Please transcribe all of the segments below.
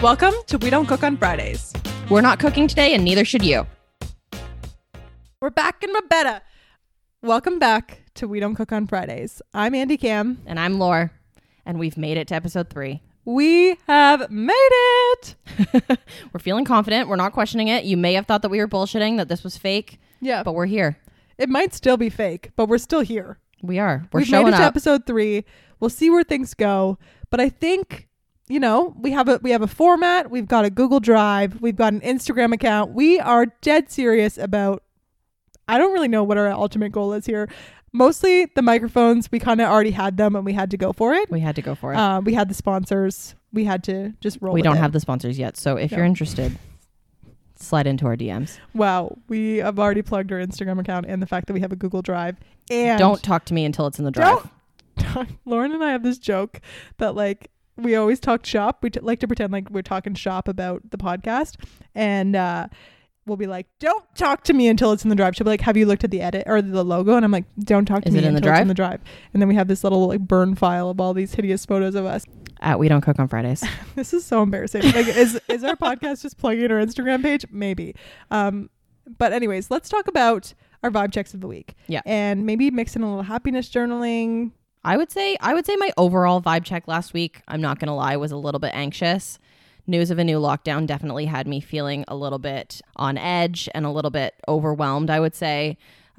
Welcome to We Don't Cook on Fridays. We're not cooking today, and neither should you. We're back in Mabetta. Welcome back to We Don't Cook on Fridays. I'm Andy Cam. And I'm Laura, and we've made it to episode 3. We have made it. We're feeling confident. We're not questioning it. You may have thought that we were bullshitting, that this was fake. Yeah. But we're here. It might still be fake, but we're still here. We are. We've showing made it to up. episode 3. We'll see where things go. But I think, you know, we have a format. We've got a Google Drive. We've got an Instagram account. We are dead serious about, I don't really know what our ultimate goal is here. Mostly the microphones. We kind of already had them and we had to go for it. We had to go for it. We had the sponsors. We had to just roll. We with don't it. have the sponsors yet. So if you're interested, slide into our DMs. Wow. We have already plugged our Instagram account and the fact that we have a Google Drive. And don't talk to me until it's in the drive. Lauren and I have this joke that like we always talk shop. We like to pretend like we're talking shop about the podcast, and we'll be like, "Don't talk to me until it's in the drive." She'll be like, "Have you looked at the edit or the logo?" And I'm like, "Don't talk to me until it's in the drive." And then we have this little like burn file of all these hideous photos of us. We Don't Cook on Fridays. This is so embarrassing. Like, is our podcast just plugging our Instagram page? Maybe. But anyways, let's talk about our vibe checks of the week. Yeah, and maybe mix in a little happiness journaling. I would say my overall vibe check last week, I'm not going to lie, was a little bit anxious. News of a new lockdown definitely had me feeling a little bit on edge and a little bit overwhelmed, I would say.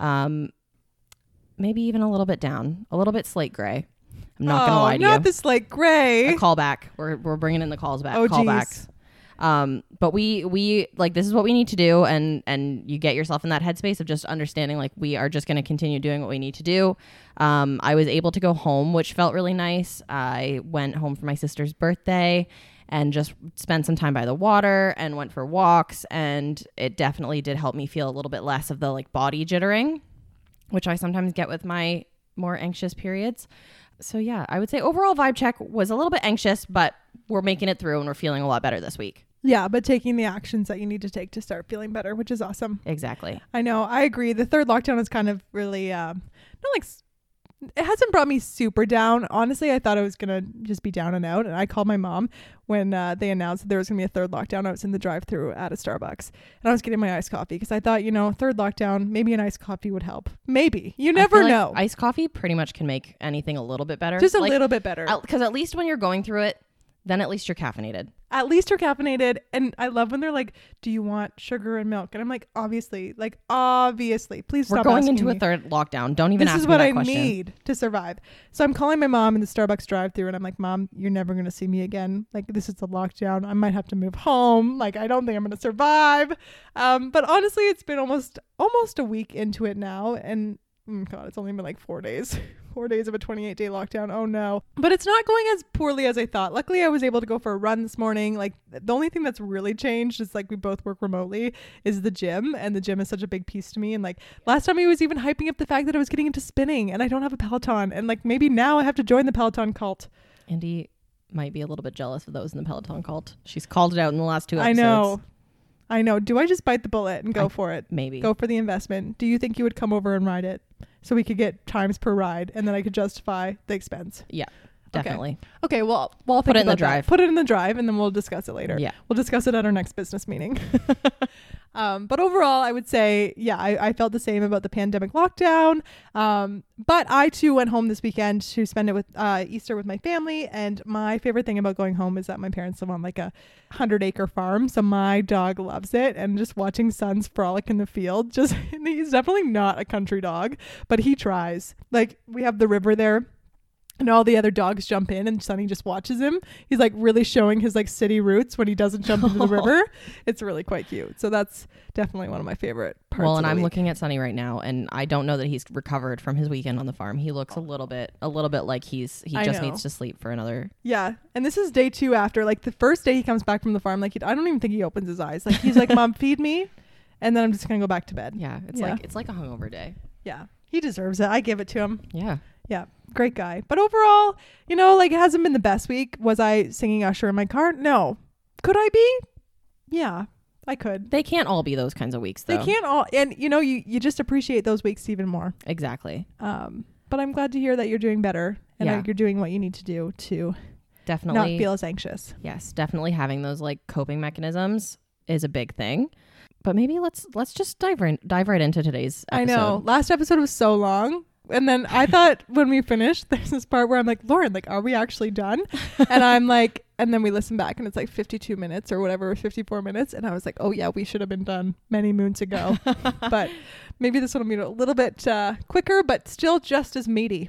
Maybe even a little bit down, a little bit slate gray. I'm not going to lie to you. Not the slate gray. A callback. We're bringing in the calls back. Oh, callbacks. But we like, this is what we need to do, and you get yourself in that headspace of just understanding like we are just going to continue doing what we need to do. I was able to go home, which felt really nice. I went home for my sister's birthday and just spent some time by the water and went for walks, and it definitely did help me feel a little bit less of the like body jittering, which I sometimes get with my more anxious periods. So yeah, I would say overall vibe check was a little bit anxious, but we're making it through and we're feeling a lot better this week. Yeah, but taking the actions that you need to take to start feeling better, which is awesome. Exactly. I know. I agree. The third lockdown is kind of really, not like, it hasn't brought me super down. Honestly, I thought I was going to just be down and out. And I called my mom when they announced that there was going to be a third lockdown. I was in the drive-thru at a Starbucks and I was getting my iced coffee because I thought, you know, third lockdown, maybe an iced coffee would help. Maybe. You never know. Iced coffee pretty much can make anything a little bit better. Just a little bit better. Because at least when you're going through it, then at least you're caffeinated. At least you're caffeinated. And I love when they're like, do you want sugar and milk? And I'm like, obviously. Please stop. We're going asking into me. a third lockdown. Don't even ask me that question. This is what I need to survive. So I'm calling my mom in the Starbucks drive-thru and I'm like, Mom, you're never going to see me again. Like, this is a lockdown. I might have to move home. Like, I don't think I'm going to survive. But honestly, it's been almost a week into it now. And God, it's only been like 4 days. 4 days of a 28-day lockdown. Oh no. But it's not going as poorly as I thought. Luckily, I was able to go for a run this morning. Like, the only thing that's really changed is like we both work remotely is the gym, and the gym is such a big piece to me. And like last time he was even hyping up the fact that I was getting into spinning and I don't have a Peloton, and like maybe now I have to join the Peloton cult. Andy might be a little bit jealous of those in the Peloton cult. She's called it out in the last 2 episodes. I know. Do I just bite the bullet and go for it? Maybe. Go for the investment. Do you think you would come over and ride it so we could get times per ride and then I could justify the expense? Yeah, definitely. Okay, well, I'll put it in the that. drive. Put it in the drive and then we'll discuss it later. Yeah. We'll discuss it at our next business meeting. But overall, I would say, yeah, I felt the same about the pandemic lockdown. But I too went home this weekend to spend it with Easter with my family. And my favorite thing about going home is that my parents live on like a 100-acre farm. So my dog loves it. And just watching Sons frolic in the field, he's definitely not a country dog, but he tries. Like, we have the river there. And all the other dogs jump in and Sonny just watches him. He's like really showing his like city roots when he doesn't jump into the river. It's really quite cute. So that's definitely one of my favorite parts. Well, and I'm looking at Sonny right now and I don't know that he's recovered from his weekend on the farm. He looks a little bit like he just needs to sleep for another. Yeah. And this is day 2 after. Like the first day he comes back from the farm, like I don't even think he opens his eyes. Like he's like, Mom, feed me. And then I'm just going to go back to bed. Yeah. It's like a hungover day. Yeah. He deserves it. I give it to him. Yeah. Yeah. Great guy. But overall, you know, like it hasn't been the best week. Was I singing Usher in my car? No. Could I be? Yeah, I could. They can't all be those kinds of weeks, though. They can't all. And, you know, you just appreciate those weeks even more. Exactly. But I'm glad to hear that you're doing better and that you're doing what you need to do to Definitely. not feel as anxious. Yes, definitely having those like coping mechanisms is a big thing. But maybe let's just dive right into today's episode. I know. Last episode was so long. And then I thought when we finished, there's this part where I'm like, Lauren, like, are we actually done? And I'm like, and then we listen back and it's like 52 minutes or whatever, 54 minutes. And I was like, oh yeah, we should have been done many moons ago. But maybe this one will be a little bit quicker, but still just as meaty.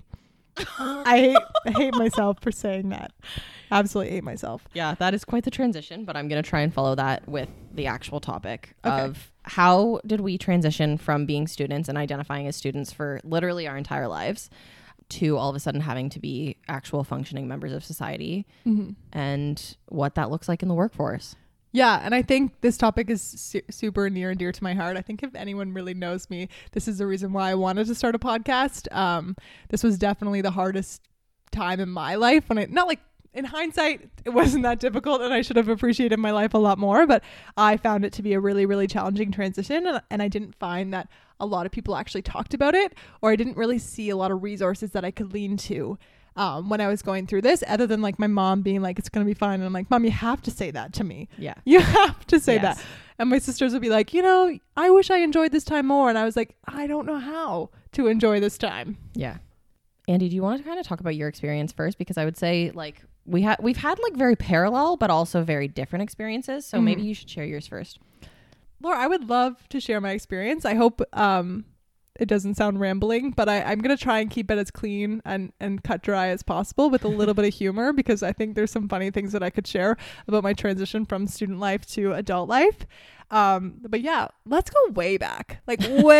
I hate myself for saying that. Absolutely hate myself. Yeah, that is quite the transition, but I'm going to try and follow that with the actual topic Okay. of how did we transition from being students and identifying as students for literally our entire lives to all of a sudden having to be actual functioning members of society, and what that looks like in the workforce. Yeah, and I think this topic is super near and dear to my heart. I think if anyone really knows me, this is the reason why I wanted to start a podcast. This was definitely the hardest time in my life when not like in hindsight, it wasn't that difficult and I should have appreciated my life a lot more, but I found it to be a really, really challenging transition, and I didn't find that a lot of people actually talked about it, or I didn't really see a lot of resources that I could lean to when I was going through this, other than like my mom being like, it's going to be fine. And I'm like, Mom, you have to say that to me. Yeah. You have to say Yes. that. And my sisters would be like, you know, I wish I enjoyed this time more. And I was like, I don't know how to enjoy this time. Yeah. Andy, do you want to kind of talk about your experience first? Because I would say like we've had like very parallel, but also very different experiences. So maybe you should share yours first. Laura, I would love to share my experience. I hope it doesn't sound rambling, but I'm going to try and keep it as clean and cut dry as possible with a little bit of humor, because I think there's some funny things that I could share about my transition from student life to adult life. But yeah, let's go way back, like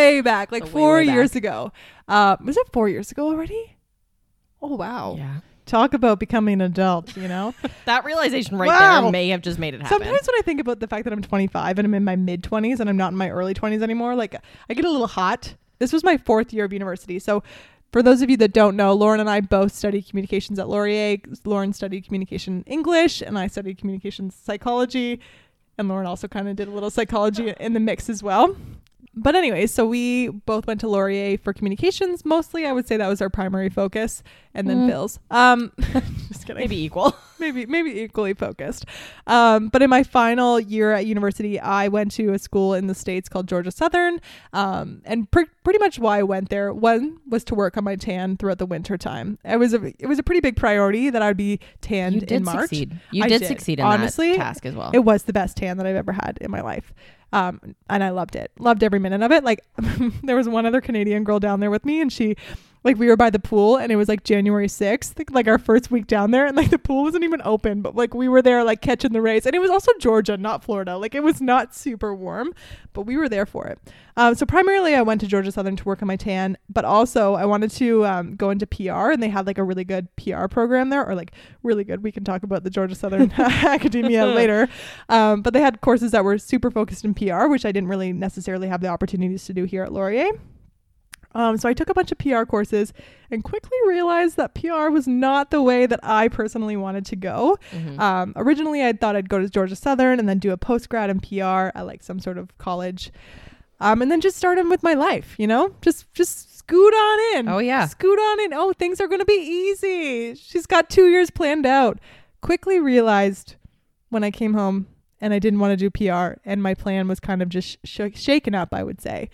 4 years ago. Was it 4 years ago already? Oh, wow. Yeah. Talk about becoming an adult, you know? That realization right Wow. there may have just made it happen. Sometimes when I think about the fact that I'm 25 and I'm in my mid 20s and I'm not in my early 20s anymore, like I get a little hot. This was my 4th year of university. So for those of you that don't know, Lauren and I both studied communications at Laurier. Lauren studied communication English and I studied communications psychology. And Lauren also kind of did a little psychology in the mix as well. But anyway, so we both went to Laurier for communications. Mostly, I would say that was our primary focus, and then Phil's. Just kidding. Maybe equal. maybe equally focused. But in my final year at university, I went to a school in the States called Georgia Southern. And pretty much why I went there, one was to work on my tan throughout the winter time. It was a pretty big priority that I would be tanned in March. You did succeed in Honestly, that task as well. It was the best tan that I've ever had in my life. And I loved it. Loved every minute of it. Like there was one other Canadian girl down there with me, and she, like, we were by the pool and it was like January 6th, like our first week down there, and like the pool wasn't even open, but like we were there like catching the rays, and it was also Georgia, not Florida. Like it was not super warm, but we were there for it. So primarily I went to Georgia Southern to work on my tan, but also I wanted to go into PR, and they had like a really good PR program there, or like really good. We can talk about the Georgia Southern academia later. But they had courses that were super focused in PR, which I didn't really necessarily have the opportunities to do here at Laurier. So I took a bunch of PR courses and quickly realized that PR was not the way that I personally wanted to go. Originally, I thought I'd go to Georgia Southern and then do a post-grad in PR at like some sort of college. And then just start in with my life, you know, just scoot on in. Oh, yeah. Scoot on in. Oh, things are going to be easy. She's got 2 years planned out. Quickly realized when I came home and I didn't want to do PR, and my plan was kind of just shaken up, I would say.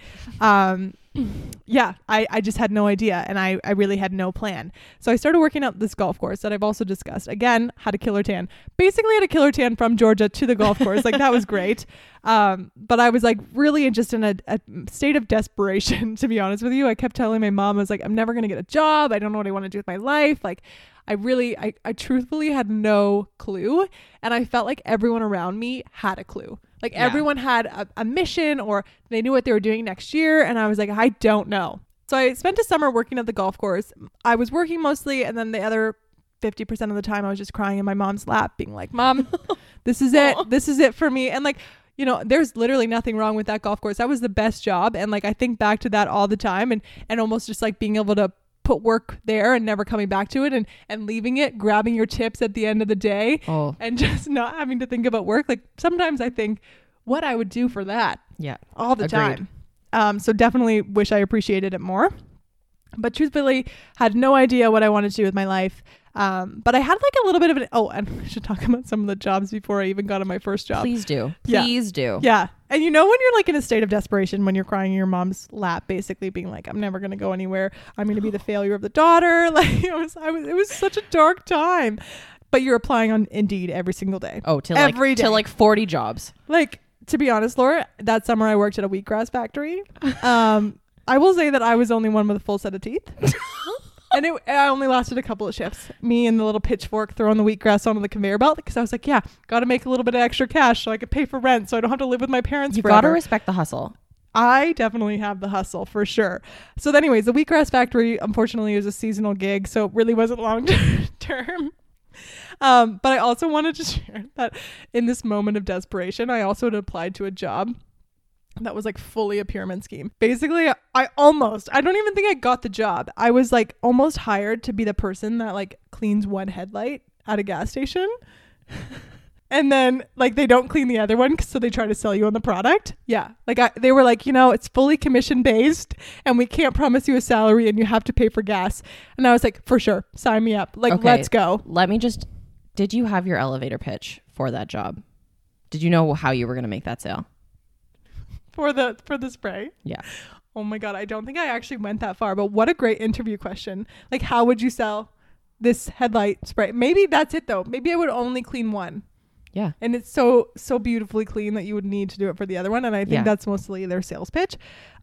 Yeah, I just had no idea, and I really had no plan. So I started working out this golf course that I've also discussed. Again, had a killer tan. Basically had a killer tan from Georgia to the golf course. Like that was great. But I was like really just in a state of desperation, to be honest with you. I kept telling my mom, I was like, I'm never going to get a job. I don't know what I want to do with my life. Like I truthfully had no clue. And I felt like everyone around me had a clue. Like everyone had a mission, or they knew what they were doing next year. And I was like, I don't know. So I spent a summer working at the golf course. I was working mostly, and then the other 50% of the time I was just crying in my mom's lap, being like, Mom, this is it. This is it for me. And like, you know, there's literally nothing wrong with that golf course. That was the best job. And like, I think back to that all the time, and almost just like being able to put work there and never coming back to it, and leaving it, grabbing your tips at the end of the day, and just not having to think about work. Like sometimes I think what I would do for that all the Agreed. time. So definitely wish I appreciated it more. But truthfully, had no idea what I wanted to do with my life. But I had like a little bit of an, and I should talk about some of the jobs before I even got on my first job. Please do. Yeah. Please do. Yeah. And you know, when you're like in a state of desperation, when you're crying in your mom's lap, basically being like, I'm never going to go anywhere. I'm going to be the failure of the daughter. Like it was such a dark time, but you're applying on Indeed every single day. Oh, to every day. To like 40 jobs. Like, to be honest, Laura, that summer I worked at a wheatgrass factory. I will say that I was the only one with a full set of teeth. And I only lasted a couple of shifts. Me and the little pitchfork throwing the wheatgrass onto the conveyor belt, because I was like, yeah, got to make a little bit of extra cash so I could pay for rent, so I don't have to live with my parents You forever. got to respect the hustle. I definitely have the hustle for sure. So anyways, the wheatgrass factory, unfortunately, was a seasonal gig, so it really wasn't long term. But I also wanted to share that in this moment of desperation, I also had applied to a job that was like fully a pyramid scheme. Basically, I don't even think I got the job. I was like almost hired to be the person that like cleans one headlight at a gas station. And then like they don't clean the other one, so they try to sell you on the product. Yeah. Like they were like, it's fully commission based and we can't promise you a salary and you have to pay for gas. And I was like, for sure, sign me up. Like, let's go. Did you have your elevator pitch for that job? Did you know how you were going to make that sale? For the spray? Yeah. Oh my God. I don't think I actually went that far, but what a great interview question. Like, how would you sell this headlight spray? Maybe that's it though. Maybe I would only clean one. Yeah. And it's so beautifully clean that you would need to do it for the other one. And I think that's mostly their sales pitch.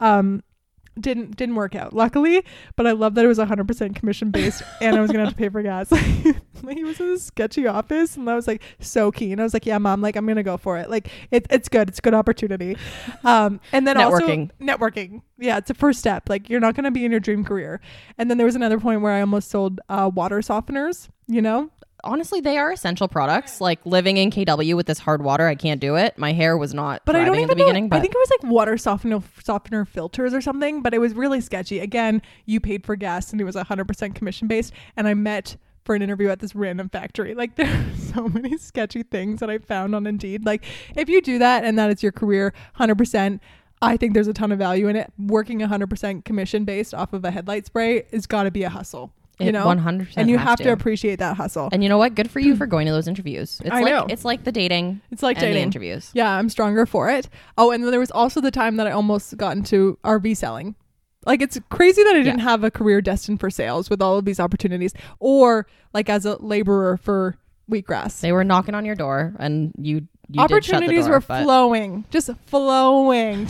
Didn't work out, luckily, but I love that it was 100% commission based and I was gonna have to pay for gas. Like, he was in this sketchy office and I was like so keen. I was like, yeah, mom, like I'm gonna go for it. Like it's good. It's a good opportunity. And then networking. Yeah, it's a first step. Like you're not gonna be in your dream career. And then there was another point where I almost sold water softeners, Honestly, they are essential products. Like living in KW with this hard water, I can't do it. My hair was not thriving in the beginning. But I think it was like water softener filters or something, but it was really sketchy. Again, you paid for gas and it was 100% commission based. And I met for an interview at this random factory. Like there are so many sketchy things that I found on Indeed. Like if you do that and that is your career, 100%. I think there's a ton of value in it. Working 100% commission based off of a headlight spray has got to be a hustle. 100%, and you have to appreciate that hustle. And you know what? Good for you for going to those interviews. I know. It's like the dating. It's like dating. The interviews. Yeah, I'm stronger for it. Oh, and then there was also the time that I almost got into RV selling. Like it's crazy that I didn't have a career destined for sales with all of these opportunities, or like as a laborer for wheatgrass. They were knocking on your door, and you opportunities were flowing, just flowing.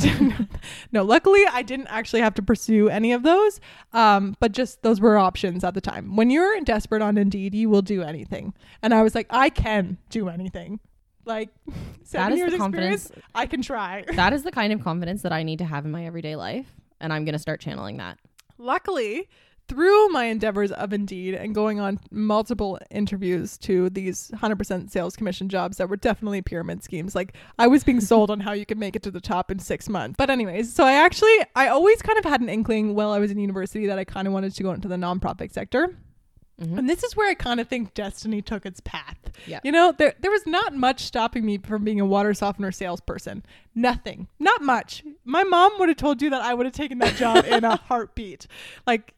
No, luckily I didn't actually have to pursue any of those, but just those were options at the time. When you're desperate on Indeed, you will do anything, and I was like, I can do anything. Like 7 years experience, I can try. That is the kind of confidence that I need to have in my everyday life, and I'm going to start channeling that. Luckily, through my endeavors of Indeed and going on multiple interviews to these 100% sales commission jobs that were definitely pyramid schemes. Like I was being sold on how you could make it to the top in 6 months. But anyways, so I always kind of had an inkling while I was in university that I kind of wanted to go into the nonprofit sector. Mm-hmm. And this is where I kind of think destiny took its path. Yeah. There was not much stopping me from being a water softener salesperson. Nothing. Not much. My mom would have told you that I would have taken that job in a heartbeat. Like,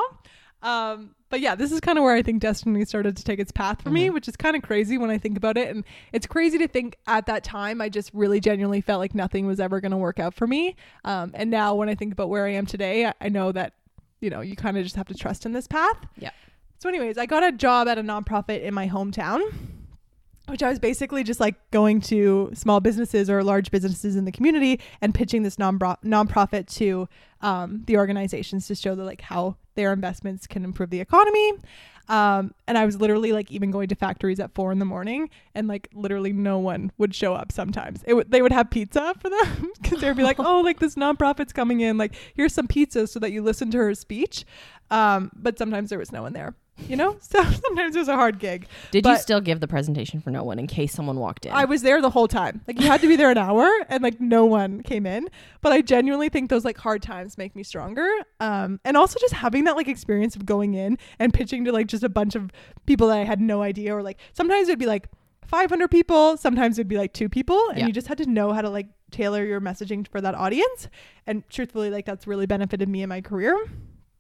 but yeah, this is kind of where I think destiny started to take its path for me, which is kind of crazy when I think about it. And it's crazy to think at that time, I just really genuinely felt like nothing was ever going to work out for me. And now when I think about where I am today, I know that, you kind of just have to trust in this path. Yeah. So anyways, I got a job at a nonprofit in my hometown, which I was basically just like going to small businesses or large businesses in the community and pitching this nonprofit to the organizations to show that like how their investments can improve the economy. And I was literally like even going to factories at 4 a.m. and like literally no one would show up sometimes. They would have pizza for them because they'd be like, oh, like this nonprofit's coming in, like here's some pizza so that you listen to her speech. But sometimes there was no one there. So sometimes it was a hard gig. Did you still give the presentation for no one in case someone walked in? I was there the whole time. Like you had to be there an hour and like no one came in. But I genuinely think those like hard times make me stronger. And also just having that like experience of going in and pitching to like just a bunch of people that I had no idea, or like sometimes it'd be like 500 people, sometimes it'd be like 2 people, and you just had to know how to like tailor your messaging for that audience. And truthfully, like that's really benefited me in my career.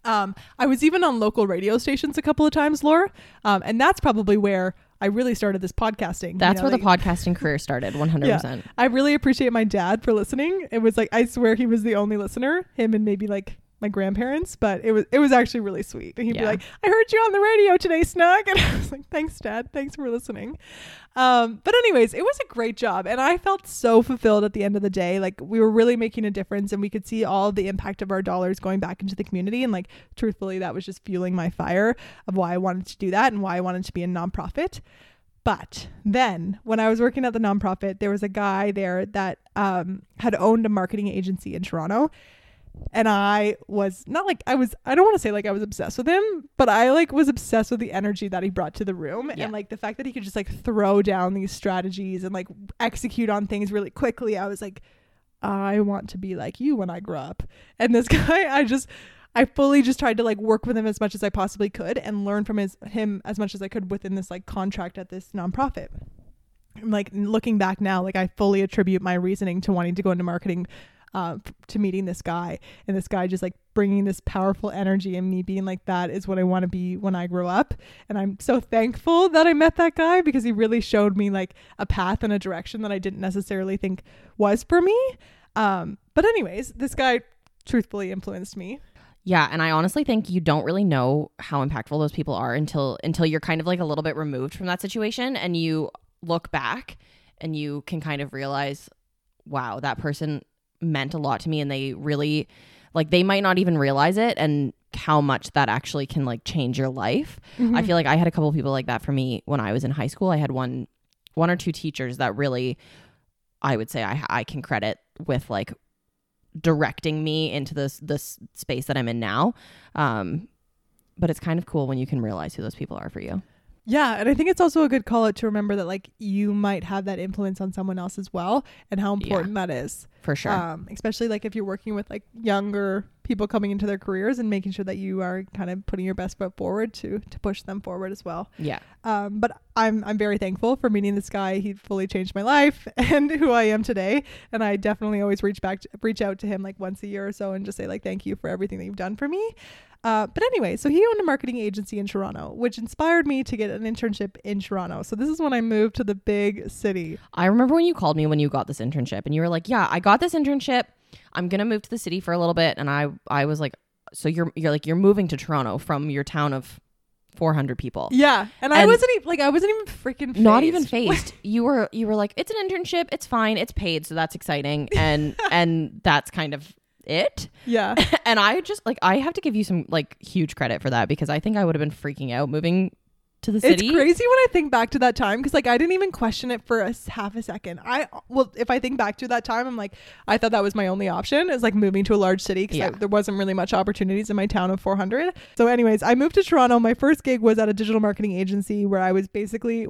I was even on local radio stations a couple of times, Laura. And that's probably where I really started this podcasting. That's where the podcasting career started, 100%. Yeah. I really appreciate my dad for listening. It was like, I swear he was the only listener, him and maybe like my grandparents, but it was actually really sweet. And he'd be like, I heard you on the radio today, Snug. And I was like, thanks, Dad. Thanks for listening. But anyways, it was a great job. And I felt so fulfilled at the end of the day. Like we were really making a difference and we could see all the impact of our dollars going back into the community. And like, truthfully, that was just fueling my fire of why I wanted to do that and why I wanted to be a nonprofit. But then when I was working at the nonprofit, there was a guy there that had owned a marketing agency in Toronto. And I was not like I don't want to say like I was obsessed with him, but I like was obsessed with the energy that he brought to the room and like the fact that he could just like throw down these strategies and like execute on things really quickly. I was like, I want to be like you when I grow up. And this guy, I fully just tried to like work with him as much as I possibly could and learn from him as much as I could within this like contract at this nonprofit. Like looking back now, like I fully attribute my reasoning to wanting to go into marketing to meeting this guy, and this guy just like bringing this powerful energy and me being like, that is what I want to be when I grow up. And I'm so thankful that I met that guy because he really showed me like a path and a direction that I didn't necessarily think was for me. But anyways, this guy truthfully influenced me. Yeah, and I honestly think you don't really know how impactful those people are until you're kind of like a little bit removed from that situation and you look back and you can kind of realize, wow, that person meant a lot to me, and they really like they might not even realize it and how much that actually can like change your life. I feel like I had a couple of people like that for me when I was in high school. I had one or two teachers that really I would say I can credit with like directing me into this space that I'm in now. But it's kind of cool when you can realize who those people are for you. Yeah. And I think it's also a good call out to remember that like you might have that influence on someone else as well and how important that is. For sure. Especially like if you're working with like younger people coming into their careers and making sure that you are kind of putting your best foot forward to push them forward as well. Yeah. But I'm very thankful for meeting this guy. He fully changed my life and who I am today. And I definitely always reach out to him like once a year or so and just say like, thank you for everything that you've done for me. But anyway, so he owned a marketing agency in Toronto, which inspired me to get an internship in Toronto. So this is when I moved to the big city. I remember when you called me when you got this internship and you were like, yeah, I got this internship. I'm going to move to the city for a little bit. And I was like, so you're moving to Toronto from your town of 400 people. Yeah. And I wasn't even freaking phased. Not even phased. You were like, it's an internship. It's fine. It's paid. So that's exciting. And that's kind of it. Yeah. And I just like, I have to give you some like huge credit for that because I think I would have been freaking out moving to the city. It's crazy when I think back to that time because like I didn't even question it for half a second. If I think back to that time, I'm like, I thought that was my only option is like moving to a large city because there wasn't really much opportunities in my town of 400. So anyways, I moved to Toronto. My first gig was at a digital marketing agency where I was basically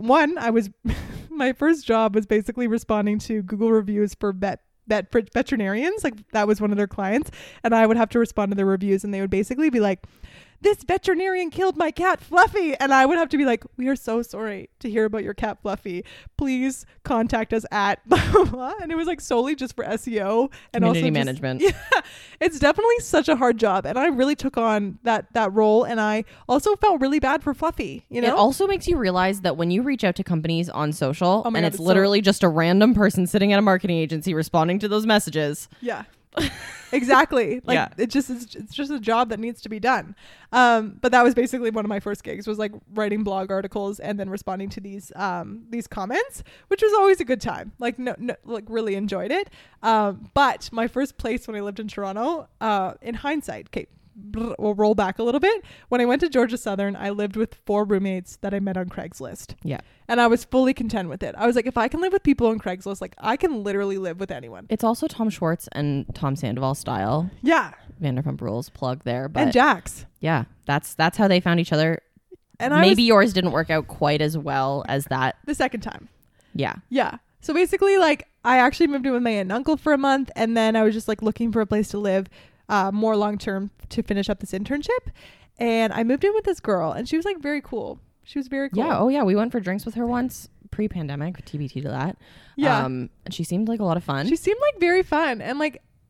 my first job was basically responding to Google reviews for veterinarians. Like that was one of their clients, and I would have to respond to their reviews, and they would basically be like, this veterinarian killed my cat Fluffy, and I would have to be like, we are so sorry to hear about your cat Fluffy, please contact us at blah, blah, blah. And it was like solely just for SEO and community also management. Yeah, it's definitely such a hard job, and I really took on that role, and I also felt really bad for Fluffy. You know, it also makes you realize that when you reach out to companies on social and God, it's literally just a random person sitting at a marketing agency responding to those messages. Yeah. Exactly. Like yeah. it's just a job that needs to be done. But that was basically one of my first gigs was like writing blog articles and then responding to these comments, which was always a good time. Like no like really enjoyed it. But my first place when I lived in Toronto, in hindsight, okay, we'll roll back a little bit. When I went to Georgia Southern, I lived with 4 roommates that I met on Craigslist. Yeah. And I was fully content with it. I was like, if I can live with people on Craigslist, like I can literally live with anyone. It's also Tom Schwartz and Tom Sandoval style. Yeah. Vanderpump Rules plug there. But and Jax. Yeah. That's how they found each other. And maybe yours didn't work out quite as well as that. The second time. Yeah. Yeah. So basically like I actually moved in with my aunt and uncle for a month, and then I was just like looking for a place to live more long term to finish up this internship, and I moved in with this girl, and she was like very cool. She was very cool. Yeah. Oh yeah, we went for drinks with her once pre-pandemic, TBT to that. Yeah. And she seemed like a lot of fun. She seemed like very fun, and like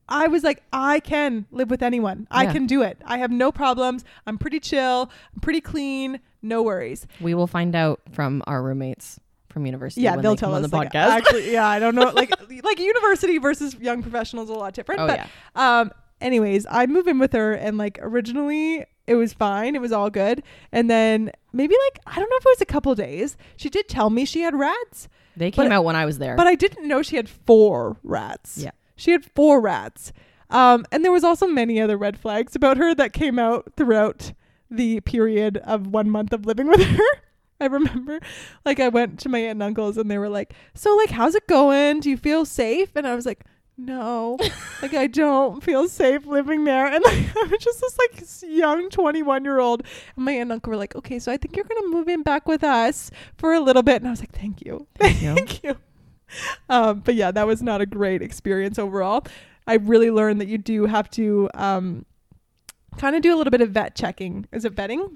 I was like, I can live with anyone. I can do it. I have no problems. I'm pretty chill. I'm pretty clean. No worries. We will find out from our roommates from university. Yeah, when they'll they tell come us on the like, podcast. actually, yeah, I don't know. Like university versus young professionals is a lot different. Oh, but anyways, I moved in with her, and like originally it was fine. It was all good. And then maybe like, I don't know if it was a couple days, she did tell me she had rats. They came out when I was there. But I didn't know she had 4 rats. Yeah. She had 4 rats. And there was also many other red flags about her that came out throughout the period of 1 month of living with her. I remember like I went to my aunt and uncles and they were like, so like, how's it going? Do you feel safe? And I was like, no, like I don't feel safe living there. And like, I was just this like young 21-year-old. And my aunt and uncle were like, okay, so I think you're going to move in back with us for a little bit. And I was like, thank you. Thank you. But yeah, that was not a great experience overall. I really learned that you do have to kind of do a little bit of vet checking. Is it vetting?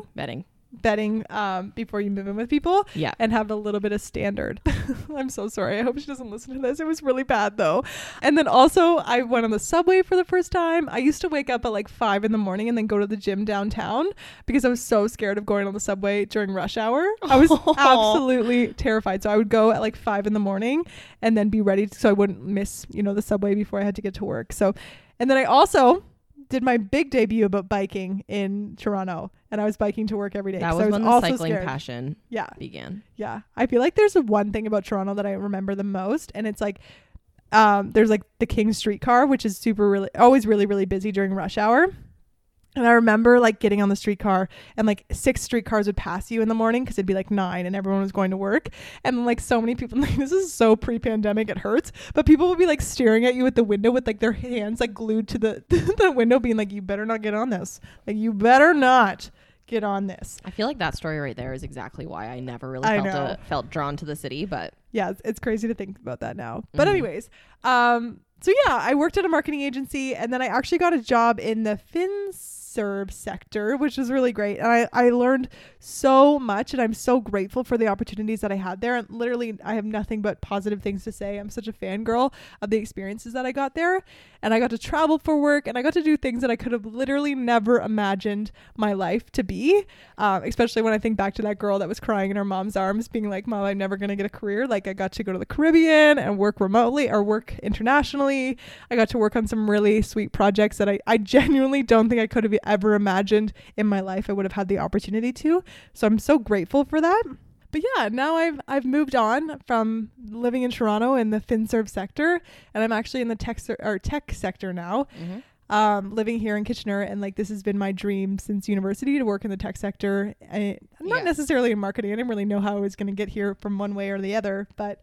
Vetting before you move in with people. Yeah. And have a little bit of standard. I'm so sorry. I hope she doesn't listen to this. It was really bad though. And then also I went on the subway for the first time. I used to wake up at like 5 a.m. and then go to the gym downtown because I was so scared of going on the subway during rush hour. I was absolutely terrified. So I would go at like 5 a.m. and then be ready so I wouldn't miss, the subway before I had to get to work. So, and then I also did my big debut about biking in Toronto, and I was biking to work every day. That was when the cycling passion began. Yeah. I feel like there's one thing about Toronto that I remember the most, and it's like there's like the King streetcar, which is always really, really busy during rush hour. And I remember like getting on the streetcar and like 6 streetcars would pass you in the morning because it'd be like 9 and everyone was going to work. And like so many people, like this is so pre-pandemic, it hurts. But people would be like staring at you at the window with like their hands like glued to the the window being like, you better not get on this. Like you better not get on this. I feel like that story right there is exactly why I never really felt drawn to the city. But yeah, it's crazy to think about that now. But anyways, so yeah, I worked at a marketing agency and then I actually got a job in the FinServ sector, which was really great. And I learned so much and I'm so grateful for the opportunities that I had there. And literally, I have nothing but positive things to say. I'm such a fangirl of the experiences that I got there. And I got to travel for work and I got to do things that I could have literally never imagined my life to be. Especially when I think back to that girl that was crying in her mom's arms being like, Mom, I'm never going to get a career. Like I got to go to the Caribbean and work remotely or work internationally. I got to work on some really sweet projects that I genuinely don't think I could have ever imagined in my life I would have had the opportunity to. So I'm so grateful for that. But yeah, now I've moved on from living in Toronto in the FinServ sector, and I'm actually in the tech sector now. Living here in Kitchener, and like this has been my dream since university to work in the tech sector. Not necessarily in marketing. I didn't really know how I was going to get here from one way or the other, but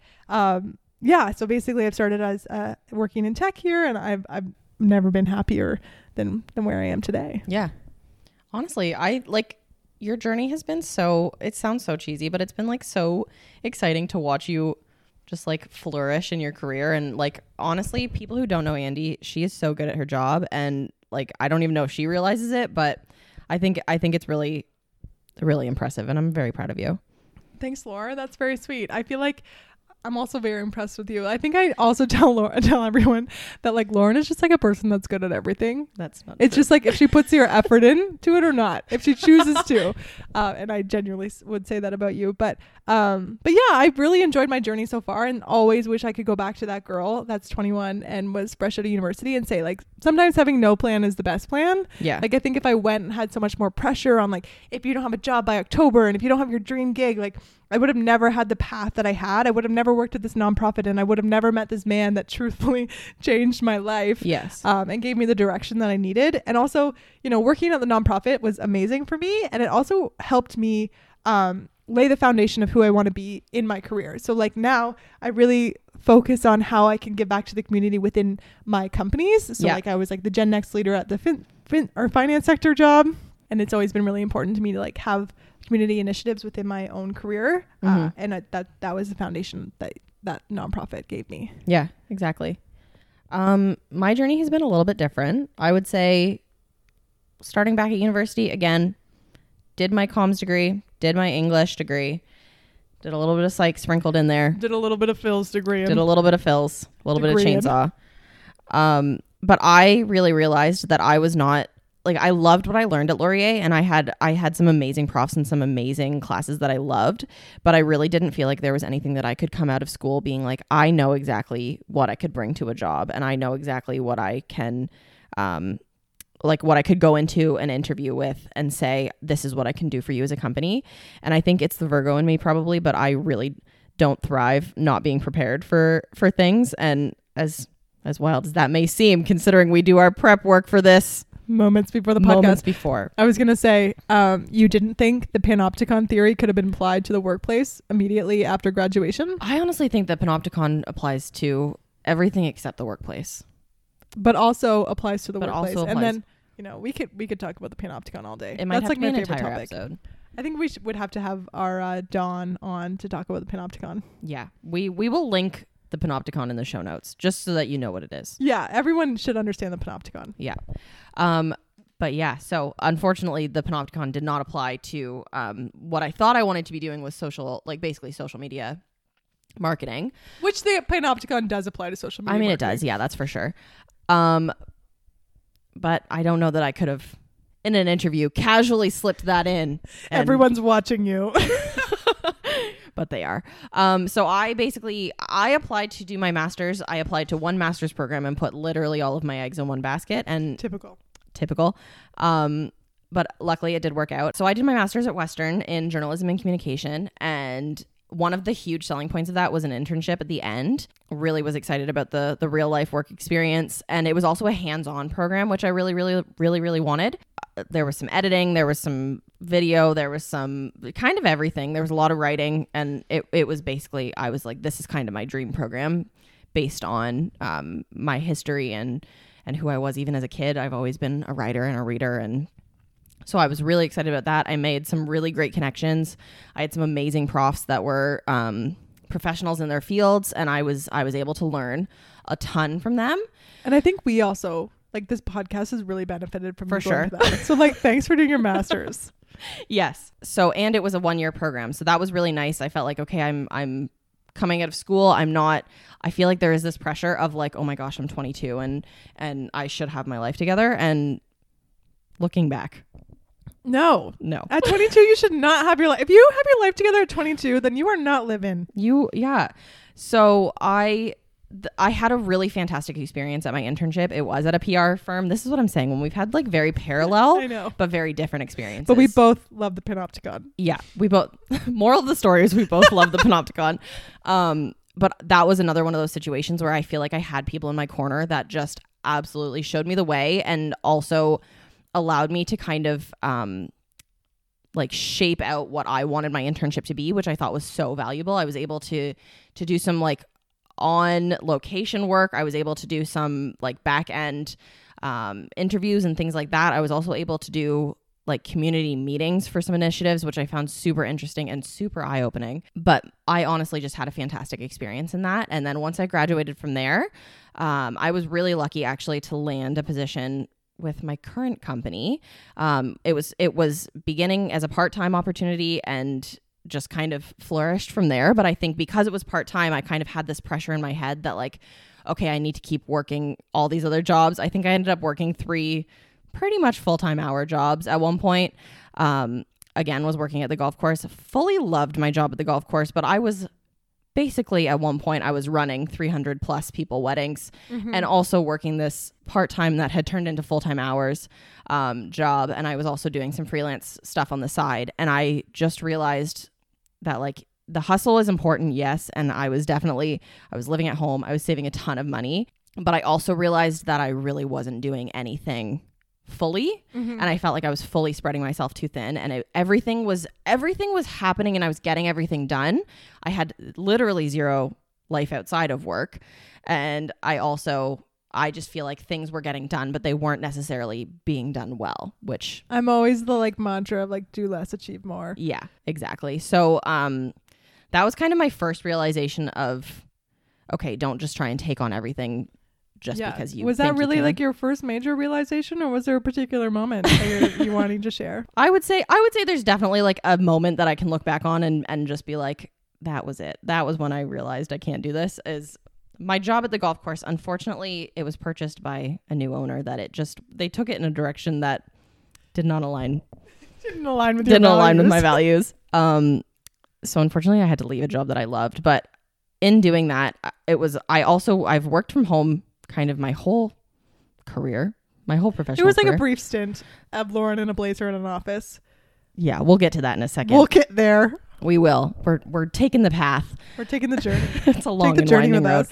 yeah. So basically, I've started as working in tech here, and I've never been happier than where I am today. Yeah, honestly, your journey has been it sounds so cheesy, but it's been like so exciting to watch you just like flourish in your career. And like, honestly, people who don't know Andy, she is so good at her job. And like, I don't even know if she realizes it, but I think it's really, really impressive. And I'm very proud of you. Thanks, Laura. That's very sweet. I feel like I'm also very impressed with you. I think I also tell everyone that like Lauren is just like a person that's good at everything. That's not It's true. just like if she puts your effort into it or not, if she chooses to. And I genuinely would say that about you. But yeah, I've really enjoyed my journey so far and always wish I could go back to that girl that's 21 and was fresh out of university and say like, sometimes having no plan is the best plan. Yeah. Like I think if I went and had so much more pressure on like, if you don't have a job by October and if you don't have your dream gig, like I would have never had the path that I had. I would have never worked at this nonprofit and I would have never met this man that truthfully changed my life. Yes. And gave me the direction that I needed. And also, working at the nonprofit was amazing for me. And it also helped me lay the foundation of who I want to be in my career. So like now I really focus on how I can give back to the community within my companies. So like I was like the Gen Next leader at the finance sector job. And it's always been really important to me to like have community initiatives within my own career. And that was the foundation that nonprofit gave me. Yeah, exactly. My journey has been a little bit different. I would say starting back at university, again, did my comms degree, did my English degree, did a little bit of psych sprinkled in there. Did a little bit of Phil's degree. Did a little bit of Phil's, a little bit of chainsaw. but I really realized that I was not like, I loved what I learned at Laurier, and I had some amazing profs and some amazing classes that I loved, but I really didn't feel like there was anything that I could come out of school being like, I know exactly what I could bring to a job, and I know exactly what I can, like what I could go into an interview with and say, this is what I can do for you as a company. And I think it's the Virgo in me probably, but I really don't thrive not being prepared for things. And as wild as that may seem, considering we do our prep work for this moments before the podcast. I was going to say, you didn't think the panopticon theory could have been applied to the workplace immediately after graduation? I honestly think that panopticon applies to everything except the workplace. But also applies to the workplace. And then, you know, we could talk about the panopticon all day. It might That's have like to be my an favorite entire topic. episode. I think we would have to have our Dawn on to talk about the panopticon. Yeah, we will link the panopticon in the show notes just so that you know what it is. Yeah, everyone should understand the panopticon. Yeah. But yeah, so unfortunately the panopticon did not apply to what I thought I wanted to be doing was basically social media marketing. Which the panopticon does apply to social media marketing. It does. Yeah, that's for sure. But I don't know that I could have in an interview casually slipped that in. Everyone's watching you. But they are. So I applied to do my master's. I applied to one master's program and put literally all of my eggs in one basket. And typical. But luckily it did work out. So I did my master's at Western in journalism and communication. And one of the huge selling points of that was an internship at the end. Really was excited about the real life work experience. And it was also a hands-on program, which I really, really, really, really wanted. There was some editing, there was some video, there was some kind of everything. There was a lot of writing, and it was basically, I was like, this is kind of my dream program based on my history and who I was even as a kid. I've always been a writer and a reader, and so I was really excited about that. I made some really great connections. I had some amazing profs that were professionals in their fields, and I was able to learn a ton from them. And I think we also, like, this podcast has really benefited from for sure. So like, thanks for doing your master's. Yes. So, and it was a 1-year program. So that was really nice. I felt like, okay, I'm coming out of school. I feel like there is this pressure of like, oh my gosh, I'm 22 and I should have my life together. And looking back, No. At 22, you should not have your life. If you have your life together at 22, then you are not living. Yeah. So I had a really fantastic experience at my internship. It was at a PR firm. This is what I'm saying. When we've had like very parallel, I know, but very different experiences. But we both love the panopticon. Yeah, we both. Moral of the story is we both love the panopticon. But that was another one of those situations where I feel like I had people in my corner that just absolutely showed me the way and also allowed me to kind of like shape out what I wanted my internship to be, which I thought was so valuable. I was able to do some like on location work. I was able to do some like back end interviews and things like that. I was also able to do like community meetings for some initiatives, which I found super interesting and super eye-opening. But I honestly just had a fantastic experience in that. And then once I graduated from there, I was really lucky actually to land a position with my current company. It was beginning as a part-time opportunity and just kind of flourished from there. But I think because it was part-time, I kind of had this pressure in my head that like, okay, I need to keep working all these other jobs. I think I ended up working 3 pretty much full-time hour jobs at one point. Again, was working at the golf course. Fully loved my job at the golf course, but I was basically at one point I was running 300 plus people weddings and also working this part-time that had turned into full-time hours job. And I was also doing some freelance stuff on the side. And I just realized that like the hustle is important. Yes. And I was living at home. I was saving a ton of money, but I also realized that I really wasn't doing anything fully. And I felt like I was fully spreading myself too thin, and everything was happening and I was getting everything done. I had literally zero life outside of work. And I just feel like things were getting done, but they weren't necessarily being done well, which I'm always the like mantra of like do less, achieve more. Yeah, exactly. So that was kind of my first realization of, okay, don't just try and take on everything just because you was that really like your first major realization, or was there a particular moment that you wanting to share? I would say there's definitely like a moment that I can look back on and just be like, that was it. That was when I realized I can't do this. Is my job at the golf course, unfortunately, it was purchased by a new owner that they took it in a direction that did not align. Didn't align with my values. So unfortunately I had to leave a job that I loved. But in doing that, I've worked from home kind of my whole career, my whole professional It was like career. a brief stint of Lauren in a blazer in an office. Yeah, we'll get to that in a second. We'll get there. We will. We're taking the path. We're taking the journey. It's a long and winding road.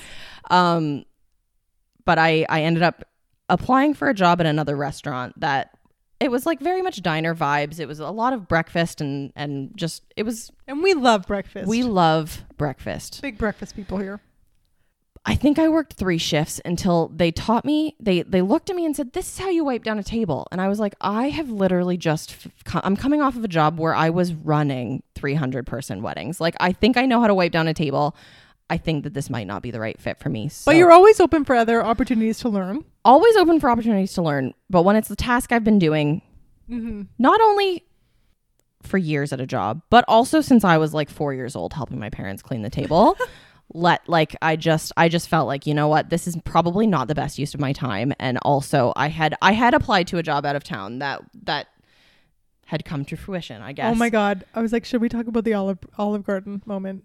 But I ended up applying for a job at another restaurant that it was like very much diner vibes. It was a lot of breakfast and just it was. And we love breakfast. We love breakfast. Big breakfast people here. I think I worked 3 shifts until they taught me. They looked at me and said, "This is how you wipe down a table." And I was like, I have literally I'm coming off of a job where I was running 300 person weddings. Like, I think I know how to wipe down a table. I think that this might not be the right fit for me. So, but you're always open for other opportunities to learn. Always open for opportunities to learn. But when it's the task I've been doing, not only for years at a job, but also since I was like 4 years old, helping my parents clean the table. I just felt like, you know what, this is probably not the best use of my time. And also I had applied to a job out of town that had come to fruition, I guess. Oh my God. I was like, should we talk about the Olive Garden moment?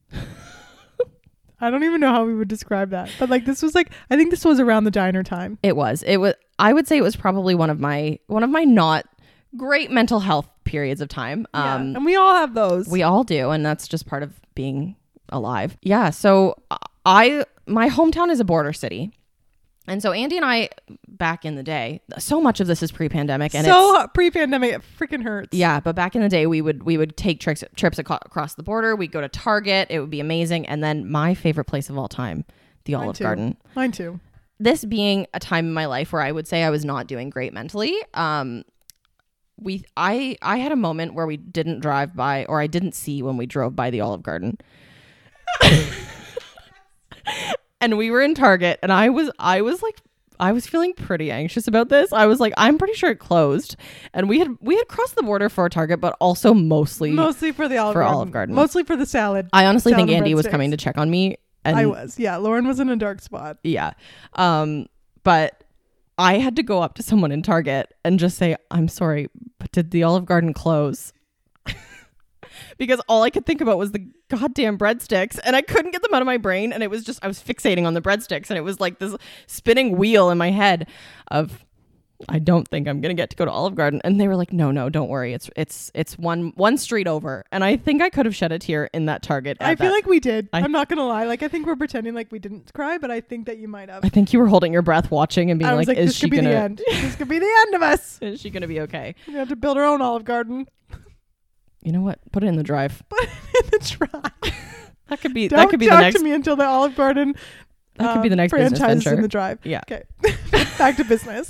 I don't even know how we would describe that. But like, this was like, I think this was around the diner time. It was, I would say it was probably one of my not great mental health periods of time. And we all have those. We all do. And that's just part of being alive. Yeah. So my hometown is a border city. And so Andy and I, back in the day, so much of this is pre-pandemic, and so pre-pandemic, it freaking hurts. Yeah, but back in the day, we would take trips across the border. We'd go to Target. It would be amazing. And then my favorite place of all time, the Olive Garden. Mine too. This being a time in my life where I would say I was not doing great mentally. I had a moment where we didn't drive by, or I didn't see when we drove by the Olive Garden. And we were in Target, and I was feeling pretty anxious about this. I was like, I'm pretty sure it closed. And we had crossed the border for Target, but also mostly for the Olive Garden. Mostly for the salad. I honestly think Andy was coming to check on me. And I was. Yeah, Lauren was in a dark spot. Yeah. But I had to go up to someone in Target and just say, I'm sorry, but did the Olive Garden close? Because all I could think about was the goddamn breadsticks, and I couldn't get them out of my brain. And it was just, I was fixating on the breadsticks, and it was like this spinning wheel in my head of, I don't think I'm going to get to go to Olive Garden. And they were like, no, don't worry. It's one street over. And I think I could have shed a tear in that Target. I feel like we did. I'm not going to lie. Like, I think we're pretending like we didn't cry, but I think that you might have. I think you were holding your breath watching and being like, is this she going to be the end? This could be the end of us. Is she going to be okay? We have to build our own Olive Garden. You know what? Put it in the drive. Put it in the drive. That could be Don't the next. Don't talk to me until the Olive Garden. That could be the next business venture. In the drive. Yeah. Okay. Back to business.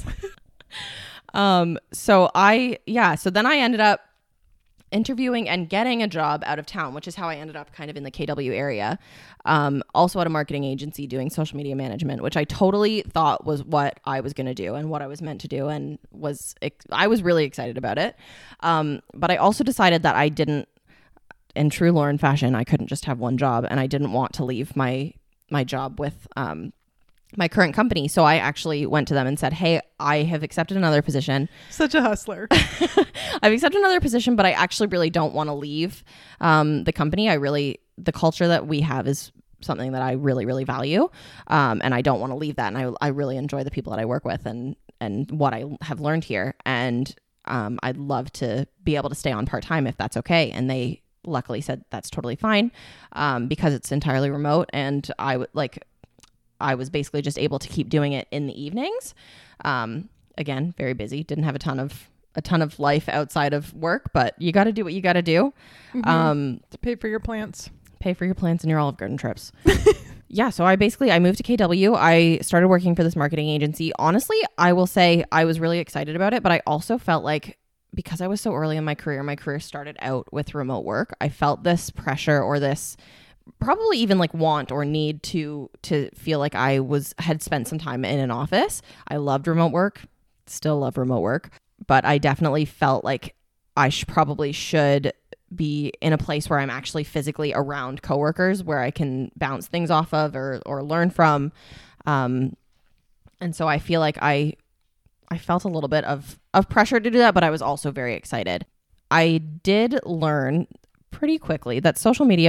So then I ended up interviewing and getting a job out of town, which is how I ended up kind of in the KW area. Also at a marketing agency doing social media management, which I totally thought was what I was going to do and what I was meant to do, and I was really excited about it. But I also decided that I didn't, in true Lauren fashion, I couldn't just have one job, and I didn't want to leave my job with my current company. So I actually went to them and said, hey, I have accepted another position. Such a hustler. I've accepted another position, but I actually really don't want to leave the company. The culture that we have is something that I really, really value. And I don't want to leave that. And I really enjoy the people that I work with and what I have learned here. And I'd love to be able to stay on part-time if that's okay. And they luckily said that's totally fine, because it's entirely remote. And I was basically just able to keep doing it in the evenings. Again, very busy. Didn't have a ton of life outside of work, but you got to do what you got to do. To pay for your plants. Pay for your plants and your Olive Garden trips. Yeah. So I moved to KW. I started working for this marketing agency. Honestly, I will say I was really excited about it, but I also felt like, because I was so early in my career started out with remote work. I felt this pressure, or this probably even like want or need to feel like I had spent some time in an office. I loved remote work, still love remote work, but I definitely felt like I probably should be in a place where I'm actually physically around coworkers where I can bounce things off of or learn from. And so I feel like I felt a little bit of pressure to do that, but I was also very excited. I did learn pretty quickly that social media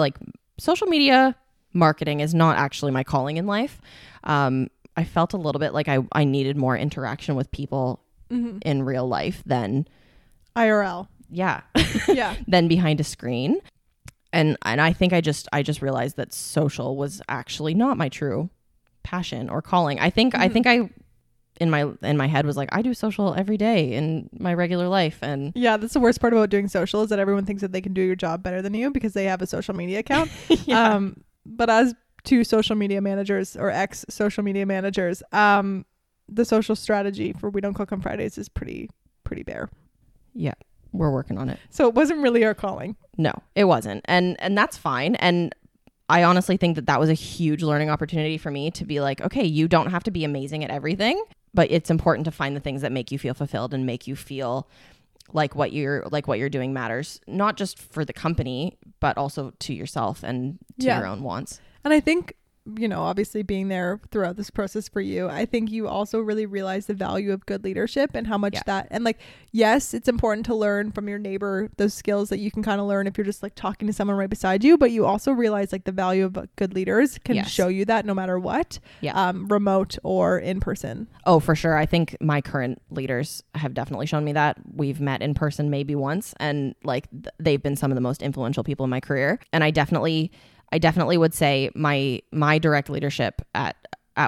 marketing is not actually my calling in life. I felt a little bit like I needed more interaction with people in real life than IRL. Yeah. Yeah. than behind a screen. And I think I just realized that social was actually not my true passion or calling. I think I in my head was like, I do social every day in my regular life. And yeah, that's the worst part about doing social, is that everyone thinks that they can do your job better than you because they have a social media account. yeah. But as two social media managers or ex social media managers, the social strategy for We Don't Cook on Fridays is pretty bare. Yeah, we're working on it. So it wasn't really our calling. No, it wasn't. And that's fine. And I honestly think that was a huge learning opportunity for me to be like, okay, you don't have to be amazing at everything, but it's important to find the things that make you feel fulfilled and make you feel like what you're doing matters, not just for the company, but also to yourself and to your own wants. And I think, obviously being there throughout this process for you, I think you also really realize the value of good leadership and how much that, and like, yes, it's important to learn from your neighbor, those skills that you can kind of learn if you're just like talking to someone right beside you, but you also realize like the value of good leaders can show you that no matter what, remote or in person. Oh, for sure. I think my current leaders have definitely shown me that. We've met in person maybe once, and like they've been some of the most influential people in my career. And I definitely would say my direct leadership at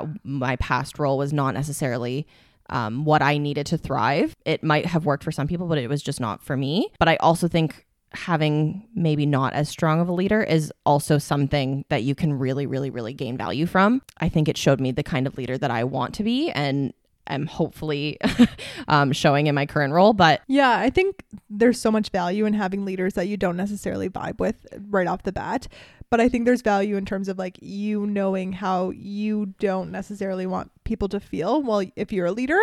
my past role was not necessarily what I needed to thrive. It might have worked for some people, but it was just not for me. But I also think having maybe not as strong of a leader is also something that you can really, really, really gain value from. I think it showed me the kind of leader that I want to be, and I'm hopefully showing in my current role. But yeah, I think there's so much value in having leaders that you don't necessarily vibe with right off the bat. But I think there's value in terms of like you knowing how you don't necessarily want people to feel well if you're a leader.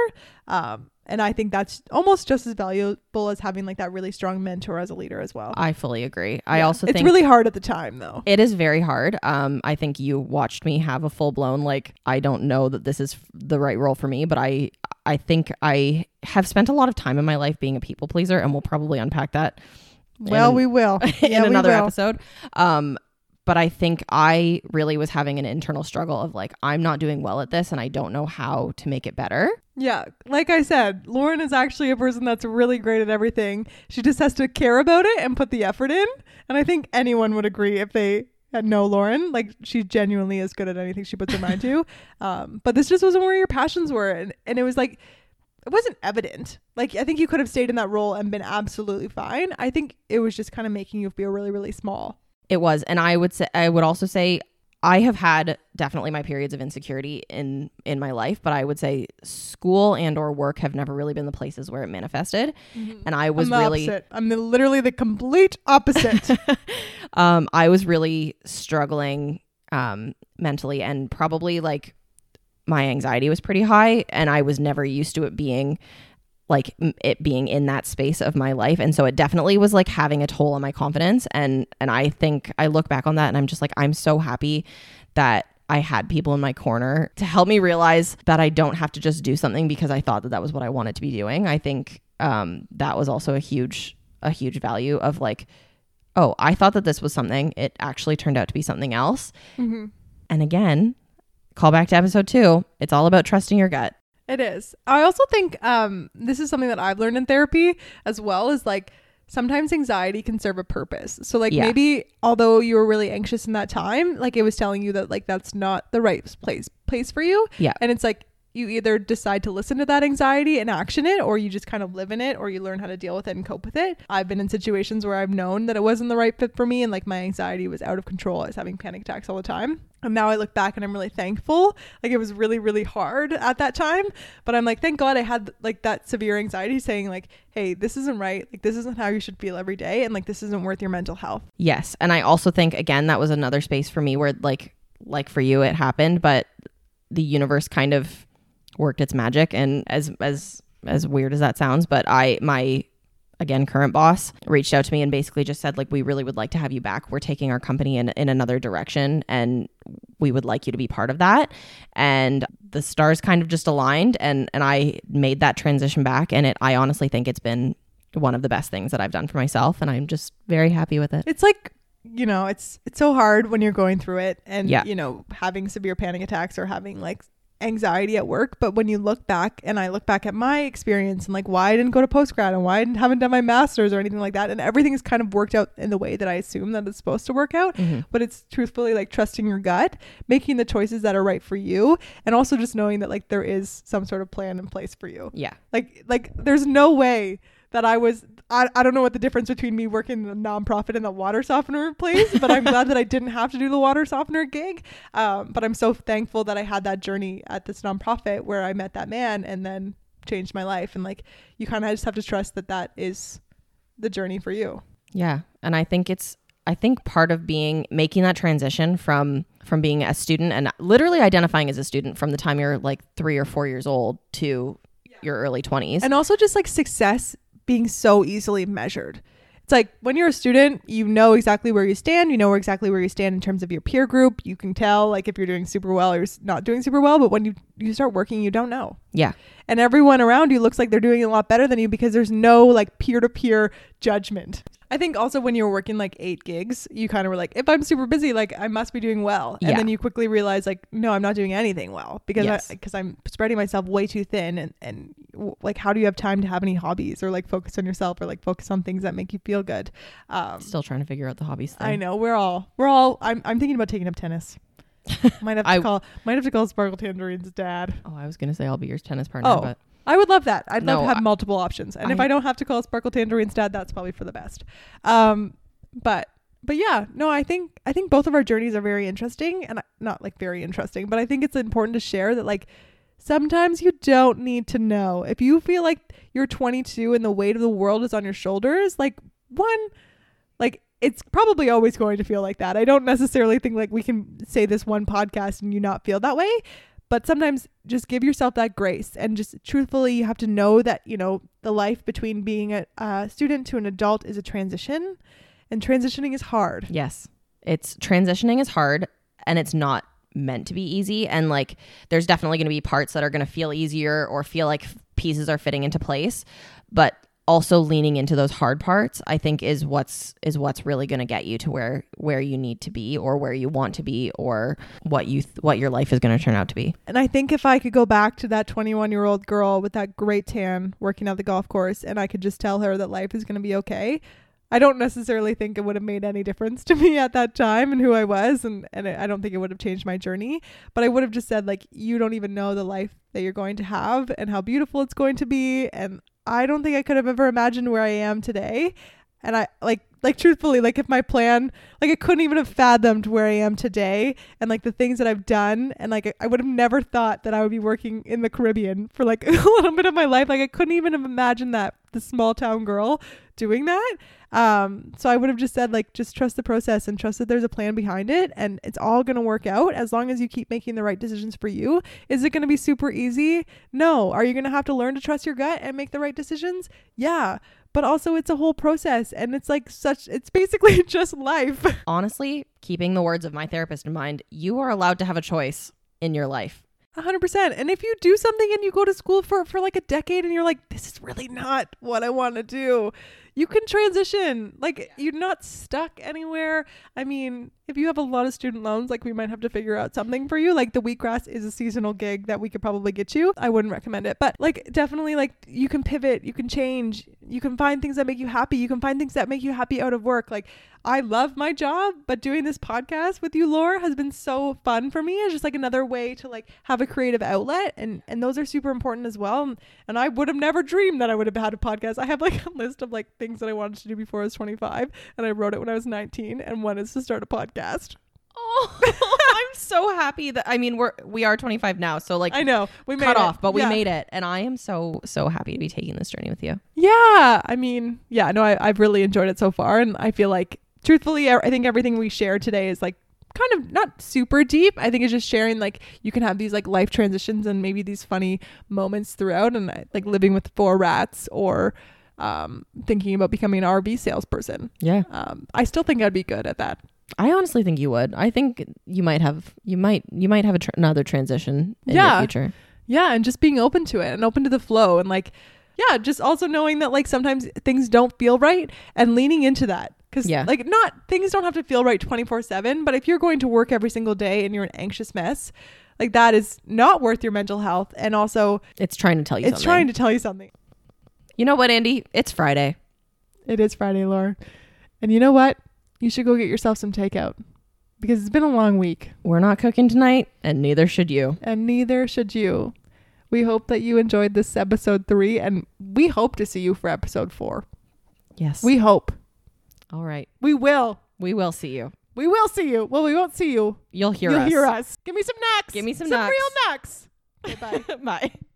And I think that's almost just as valuable as having like that really strong mentor as a leader as well. I fully agree. I also think it's really hard at the time though. It is very hard. I think you watched me have a full blown, like, I don't know that this is the right role for me, but I think I have spent a lot of time in my life being a people pleaser, and we'll probably unpack that. We will. in another episode. But I think I really was having an internal struggle of like, I'm not doing well at this and I don't know how to make it better. Yeah. Like I said, Lauren is actually a person that's really great at everything. She just has to care about it and put the effort in. And I think anyone would agree if they know Lauren. Like, she genuinely is good at anything she puts her mind to. But this just wasn't where your passions were. And it was like, it wasn't evident. Like, I think you could have stayed in that role and been absolutely fine. I think it was just kind of making you feel really, really small. It was. And I would also say I have had definitely my periods of insecurity in my life, but I would say school and or work have never really been the places where it manifested. Mm-hmm. And I was opposite. I'm literally the complete opposite. I was really struggling mentally, and probably like my anxiety was pretty high, and I was never used to it being in that space of my life. And so it definitely was like having a toll on my confidence. And I think I look back on that and I'm just like, I'm so happy that I had people in my corner to help me realize that I don't have to just do something because I thought that was what I wanted to be doing. I think that was also a huge value of like, oh, I thought that this was something. It actually turned out to be something else. Mm-hmm. And again, call back to episode 2. It's all about trusting your gut. It is. I also think this is something that I've learned in therapy as well, is like sometimes anxiety can serve a purpose. So like maybe although you were really anxious in that time, like it was telling you that like that's not the right place for you. Yeah. And it's like you either decide to listen to that anxiety and action it, or you just kind of live in it, or you learn how to deal with it and cope with it. I've been in situations where I've known that it wasn't the right fit for me, and like my anxiety was out of control. I was having panic attacks all the time. And now I look back and I'm really thankful. Like, it was really, really hard at that time, but I'm like, thank God I had like that severe anxiety saying like, hey, this isn't right. Like, this isn't how you should feel every day. And like, this isn't worth your mental health. Yes. And I also think, again, that was another space for me where like for you, it happened, but the universe kind of worked its magic. And as weird as that sounds, but my again, current boss, reached out to me and basically just said, like, we really would like to have you back. We're taking our company in another direction and we would like you to be part of that. And the stars kind of just aligned and I made that transition back. And I honestly think it's been one of the best things that I've done for myself. And I'm just very happy with it. It's like, you know, it's so hard when you're going through it and, Yeah. you know, having severe panic attacks or having like anxiety at work. But when you look back, and I look back at my experience and like why I didn't go to postgrad and why I haven't done my master's or anything like that, and everything has kind of worked out in the way that I assume that it's supposed to work out. But it's truthfully like trusting your gut, making the choices that are right for you, and also just knowing that like there is some sort of plan in place for you. Yeah. Like there's no way that I don't know what the difference between me working in a nonprofit and the water softener place, but I'm glad that I didn't have to do the water softener gig. But I'm so thankful that I had that journey at this nonprofit where I met that man and then changed my life. And like, you kind of just have to trust that that is the journey for you. Yeah. And I think part of making that transition from being a student and literally identifying as a student from the time you're like 3 or 4 years old to your early 20s. And also just like success being so easily measured. It's like when you're a student, you know exactly where you stand. You know exactly where you stand in terms of your peer group. You can tell like if you're doing super well or not doing super well. But when you start working, you don't know. Yeah. And everyone around you looks like they're doing a lot better than you because there's no like peer-to-peer judgment. I think also when you're working like 8 gigs, you kind of were like, if I'm super busy, like I must be doing well. And then you quickly realize like, no, I'm not doing anything well because I'm spreading myself way too thin. And like, how do you have time to have any hobbies or like focus on yourself or like focus on things that make you feel good? Still trying to figure out the hobbies thing. I know we're all, I'm thinking about taking up tennis. might have to call Sparkle Tangerine's dad. Oh, I was going to say I'll be your tennis partner, but I would love that. I'd love to have multiple options. And if I don't have to call Sparkle Tangerine's dad, that's probably for the best. But yeah, no, I think both of our journeys are very interesting, and not like very interesting, but I think it's important to share that like sometimes you don't need to know. If you feel like you're 22 and the weight of the world is on your shoulders, like it's probably always going to feel like that. I don't necessarily think like we can say this one podcast and you not feel that way. But sometimes just give yourself that grace and just truthfully, you have to know that, you know, the life between being a student to an adult is a transition, and transitioning is hard. Yes. Transitioning is hard, and it's not meant to be easy. And like, there's definitely going to be parts that are going to feel easier or feel like pieces are fitting into place, but also leaning into those hard parts, I think is what's really going to get you to where you need to be or where you want to be or what your life is going to turn out to be. And I think if I could go back to that 21-year-old girl with that great tan working at the golf course and I could just tell her that life is going to be okay, I don't necessarily think it would have made any difference to me at that time and who I was. And I don't think it would have changed my journey, but I would have just said like, you don't even know the life that you're going to have and how beautiful it's going to be. And I don't think I could have ever imagined where I am today. And I like truthfully, like if my plan, like I couldn't even have fathomed where I am today and like the things that I've done. And like, I would have never thought that I would be working in the Caribbean for like a little bit of my life. Like I couldn't even have imagined that, the small town girl doing that. So I would have just said like, just trust the process and trust that there's a plan behind it and it's all going to work out as long as you keep making the right decisions for you. Is it going to be super easy? No. Are you going to have to learn to trust your gut and make the right decisions? Yeah. But also it's a whole process and it's like it's basically just life. Honestly, keeping the words of my therapist in mind, you are allowed to have a choice in your life. 100%. And if you do something and you go to school for like a decade and you're like, this is really not what I want to do, you can transition. Like you're not stuck anywhere. I mean, if you have a lot of student loans, like we might have to figure out something for you. Like the Wheatgrass is a seasonal gig that we could probably get you. I wouldn't recommend it, but like definitely like you can pivot, you can change, you can find things that make you happy. You can find things that make you happy out of work. Like I love my job, but doing this podcast with you, Laura, has been so fun for me. It's just like another way to like have a creative outlet. And those are super important as well. And I would have never dreamed that I would have had a podcast. I have like a list of like things that I wanted to do before I was 25 and I wrote it when I was 19, and one is to start a podcast. Oh, I'm so happy that, I mean, we are 25 now, so like I know we made cut it off, but we made it, and I am so happy to be taking this journey with you. Yeah, I mean, yeah, no, I've really enjoyed it so far, and I feel like truthfully, I think everything we shared today is like kind of not super deep. I think it's just sharing like you can have these like life transitions and maybe these funny moments throughout, and like living with 4 rats or thinking about becoming an RV salesperson. Yeah. I still think I'd be good at that. I honestly think you would. I think you might have another transition in your future. Yeah, and just being open to it and open to the flow, and like, yeah, just also knowing that like sometimes things don't feel right and leaning into that. Because like things don't have to feel right 24/7, but if you're going to work every single day and you're an anxious mess, like that is not worth your mental health. And also it's trying to tell you something. You know what, Andy? It's Friday. It is Friday, Laura. And you know what? You should go get yourself some takeout because it's been a long week. We're not cooking tonight, and neither should you. And neither should you. We hope that you enjoyed this episode 3, and we hope to see you for episode 4. Yes. We hope. All right. We will. We will see you. We will see you. Well, we won't see you. You'll hear us. You'll hear us. Give me some nucks. Give me some real nucks. nucks. Okay, bye. Bye.